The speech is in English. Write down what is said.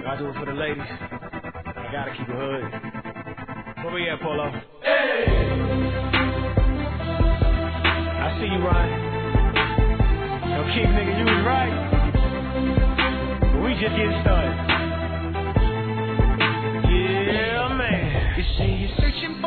I do it for the ladies. I gotta keep it hood. Where we at, Polo? Hey! I see you, Ryan. Yo, Keith, nigga, you was right. But we just getting started. Yeah, man. You see, you're searching for